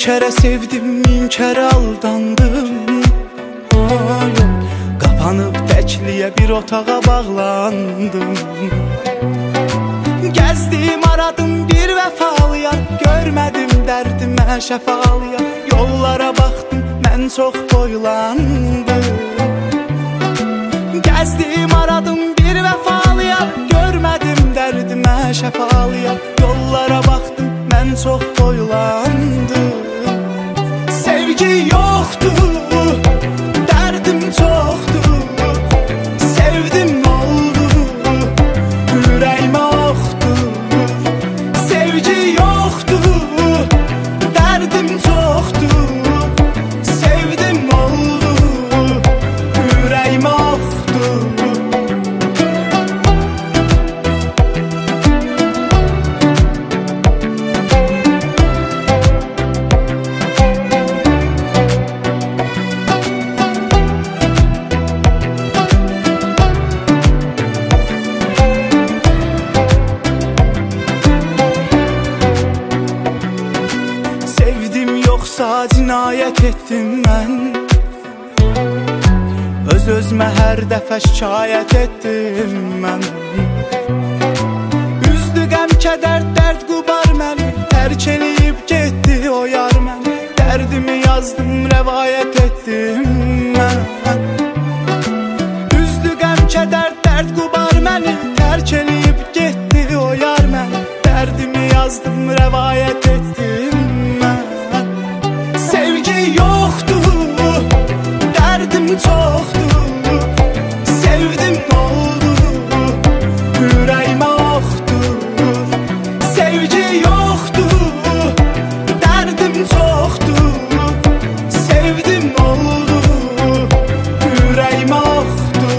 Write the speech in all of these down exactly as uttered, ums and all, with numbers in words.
kere sevdim, min kere aldandım. Ay, kapanıp təkliyə bir otağa bağlandım. Gəzdim, aradım bir vəfalıya, görmədim dərdimə şəfalıya. Yollara baxdım, mən çox boylandım. Gəzdim, aradım bir vəfalıya, görmədim dərdimə şəfalıya. Yollara baxdım, mən çox boylandım. Sevgi yoxdur, dərdim çoxdur. Sevdim oldu, ürəyimə oxdur. Sevgi yoxdur, dərdim çoxdur. Sevdim oldu, ürəyimə oxdur. Yoxsa cinayət etdim mən, öz-özmə hər dəfə şikayət etdim mən. Üzdü qəm, kədər, dərd qubar məni, tərk eləyib getdi o yar məni. Dərdimi yazdım, rəvayət etdim mən. Üzdü qəm, kədər, dərd qubar məni, tərk eləyib getdi o yar məni. Dərdimi yazdım, rəvayət etdim mən. Sevgi yoxdur, dərdim çoxdur. Sevdim oldu, ürəyimə oxdur. Sevgi yoxdur, dərdim çoxdur. Sevdim oldu, ürəyimə oxdur.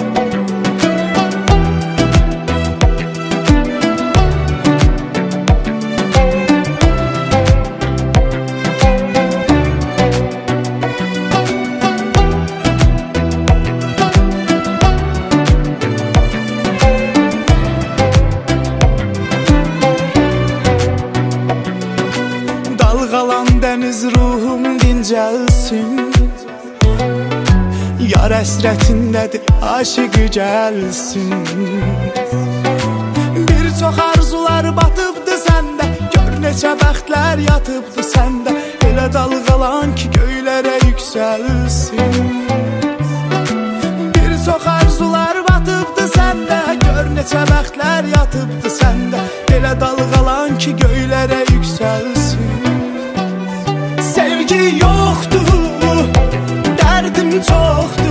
Dalğalan dəniz, ruhum dincəlsin. Yar əsrətindədir, aşıqı gəlsin. Bir çox arzular batıbdı səndə, gör neçə bəxtlər yatıbdı səndə. Elə dalğalan ki, göylərə yüksəlsin. Bir çox arzular batıbdı səndə, gör neçə bəxtlər yatıbdı səndə. Elə dalğalan ki, göylərə yüksəlsin. Sevgi yoxdur, dərdim çoxdur.